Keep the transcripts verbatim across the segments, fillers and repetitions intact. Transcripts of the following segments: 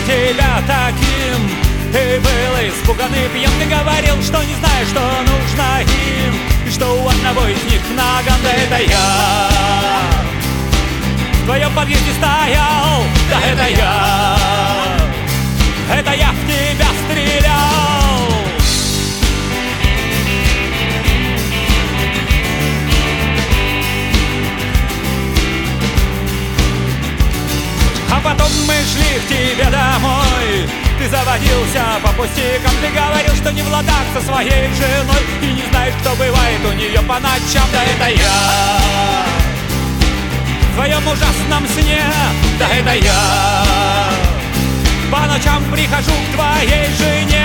тебя таким. Ты был испуган и пьян, ты говорил, что не знаешь, что нужно им, и что у одного из них наган. Да это я в твоем подъезде стоял, да это я, это я в тебя стрелял. А потом мы шли к тебе домой. Ты заводился по пустякам, ты говорил, что не в ладах со своей женой, и не знаешь, кто бывает у нее по ночам. Да это я в твоем ужасном сне, да это я по ночам прихожу к твоей жене.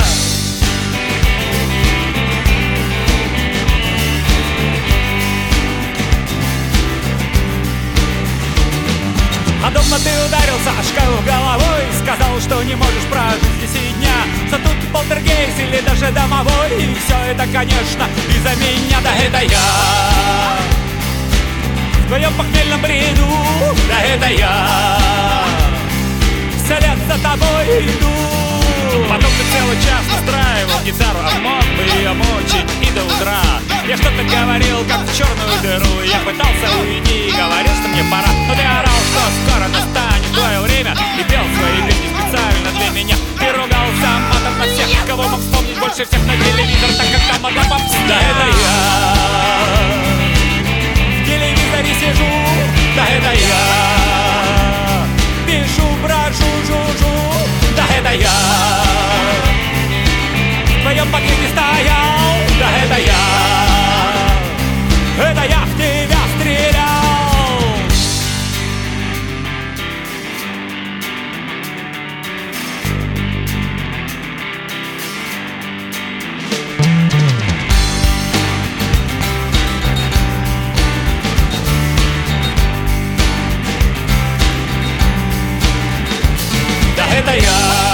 А дома ты ударился о шкалу головой, сказал, что не можешь прожить здесь и дня. Что тут полтергейст или даже домовой, и все это, конечно, из-за меня. Да это я в твоем похмельном бреду, да это я вслед за тобой иду. Потом ты целый час настраивал гитару, а мог бы ее мучить и до утра. Я что-то говорил, как в черную дыру, я пытался уйти и говорил, что мне пора, но ты орал, что скоро настанет твое время, и пел свои песни специально для меня. Ты ругал сам матом на всех, кого мог вспомнить больше всех на телевизор, так как там одна попса. Да это я в телевизоре сижу, да это я пишу про жу-жу-жу, да это я в твоем подъезде стоял, да это я, это я в тебя стрелял. Да это я